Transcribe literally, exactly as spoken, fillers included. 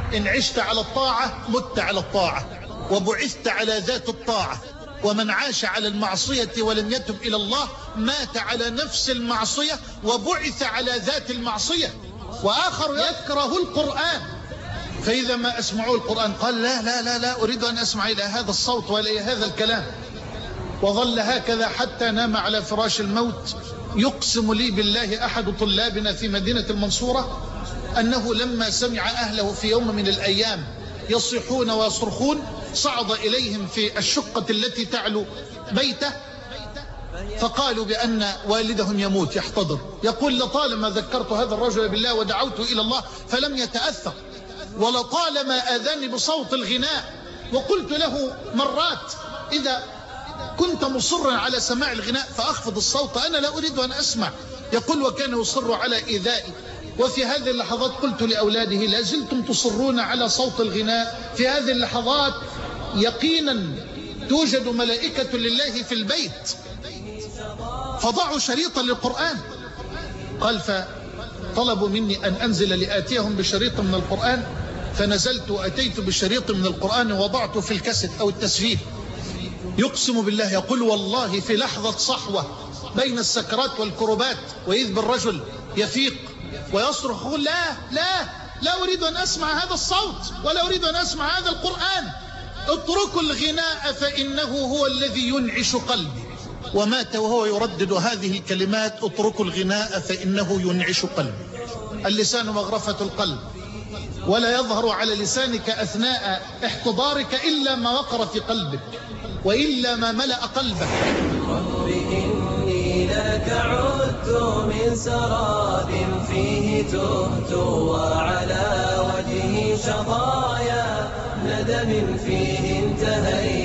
إن عشت على الطاعة مت على الطاعة وبعثت على ذات الطاعة، ومن عاش على المعصية ولم يتب إلى الله مات على نفس المعصية وبعث على ذات المعصية. وآخر يكره القرآن، فإذا ما أسمعوا القرآن قال لا لا لا لا أريد أن أسمع إلى هذا الصوت ولا إلى هذا الكلام، وظل هكذا حتى نام على فراش الموت. يقسم لي بالله أحد طلابنا في مدينة المنصورة أنه لما سمع أهله في يوم من الأيام يصيحون ويصرخون صعد إليهم في الشقة التي تعلو بيته، فقالوا بأن والدهم يموت يحتضر. يقول لطالما ذكرت هذا الرجل بالله ودعوت إلى الله فلم يتأثر، ولطالما آذاني بصوت الغناء وقلت له مرات إذا كنت مصرا على سماع الغناء فأخفض الصوت، أنا لا أريد أن أسمع. يقول وكان يصر على إيذائي، وفي هذه اللحظات قلت لأولاده لا زلتم تصرون على صوت الغناء، في هذه اللحظات يقينا توجد ملائكة لله في البيت، فضعوا شريطا للقرآن. قال فطلبوا مني أن أنزل لآتيهم بشريط من القرآن، فنزلت وأتيت بشريط من القرآن ووضعته في الكاسيت أو التسجيل. يقسم بالله يقول والله في لحظة صحوة بين السكرات والكربات وإذ بالرجل يفيق ويصرخ يقول لا لا لا أريد أن أسمع هذا الصوت ولا أريد أن أسمع هذا القرآن، اتركوا الغناء فإنه هو الذي ينعش قلبي. ومات وهو يردد هذه الكلمات اتركوا الغناء فإنه ينعش قلبي. اللسان مغرفة القلب، ولا يظهر على لسانك أثناء احتضارك إلا ما وقر في قلبك وإلا ما ملأ قلبك. رب إني لك عدت من سراب فيه تهت، وعلى وجهي شظايا ندم فيه انتهيت.